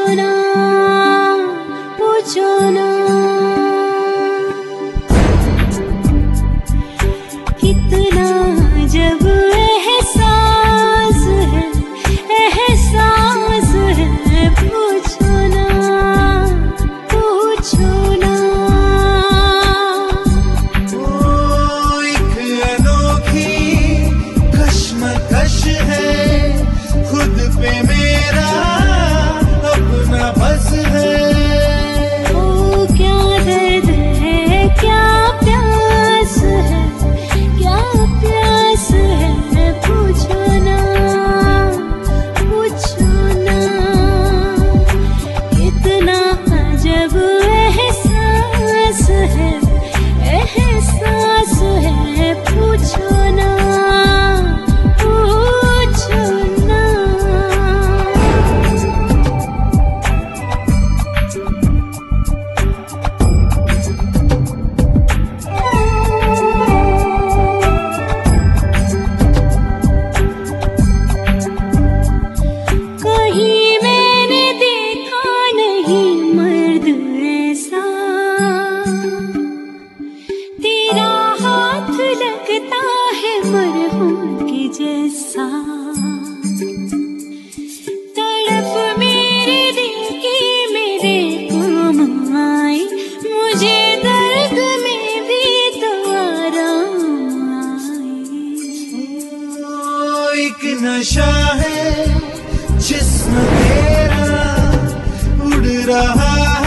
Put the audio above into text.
ना, पूछो ना। कितना जब एहसास है, एहसास है, पूछो ना, पूछो ना। ओ एक अनोखी कश्मकश है, खुद पे मेरा अपना बस है। ओ क्या दर्द है, क्या प्यास है, क्या प्यास है, पूछो ना, पूछो ना। कितना अजब एहसास है, एहसास है, पूछो ना, पूछो ना। कहीं मैंने देखा नहीं मर्द ऐसा, तेरा हाथ लगता है मरहूम के जैसा। तड़प मेरे दिल की मेरे काम आई, मुझे दर्द में भी तो आराम आई। ओ एक नशा है जिस्म तेरा उड़ रहा